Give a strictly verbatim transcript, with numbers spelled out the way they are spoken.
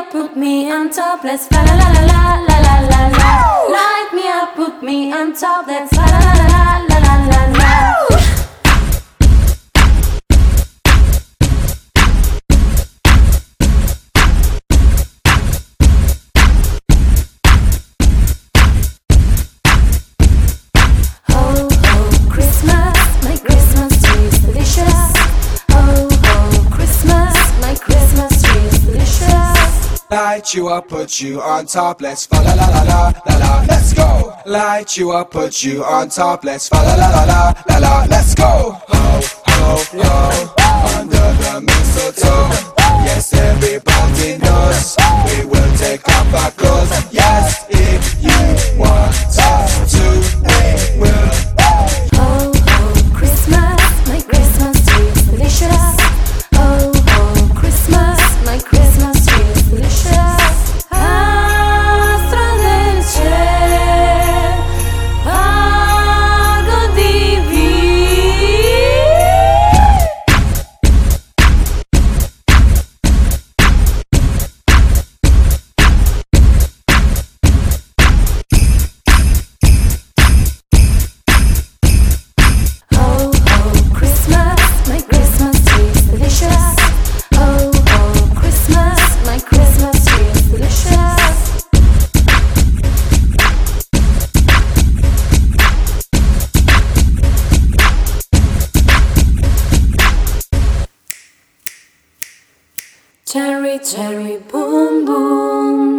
up, put me on top. Let's fa la la la la la la la. Light me up, put me on top. Let's fa la la la la la la la. Light you up, put you on top, let's fa la la la la la la, let's go. Light you up, put you on top, let's fa la la la la la la, let's go. Ho, ho, ho, under the mistletoe. Yes, everybody knows we will take off our clothes. Yes, if you want us to, we will. Ho, ho, Christmas, my Christmas tree is delicious. Ho, ho, Christmas, my Christmas tree is delicious. Astra del cielo, pago divino. Ho, ho, Christmas, my Christmas tree is delicious. Ho, ho, Christmas, my Christmas tree is delicious. Cherry, cherry, boom, boom.